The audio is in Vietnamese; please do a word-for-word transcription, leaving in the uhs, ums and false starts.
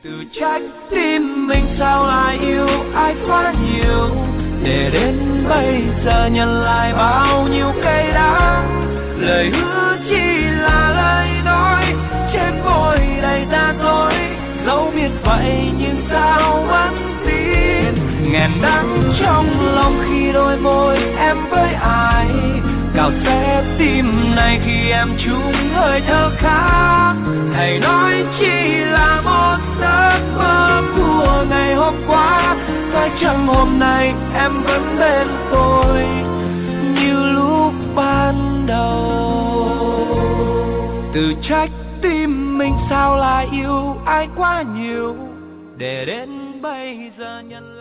Tự trách tim mình sao lại yêu ai quá nhiều, để đến bây giờ nhận lại bao nhiêu cay đắng. Lời hứa chỉ là lời nói, trên môi đầy ta dối, dẫu biết vậy nhưng sao vẫn tin. Nghẹn đắng trong lòng khi đôi môi em với ai, cào xé tim này khi em chung hơi thở khác. Hãy nói chỉ là một giấc mơ của ngày hôm qua, phải chăng hôm nay em vẫn bên tôi như lúc ban đầu. Tự trách tim mình sao lại yêu ai quá nhiều, để đến bây giờ nhận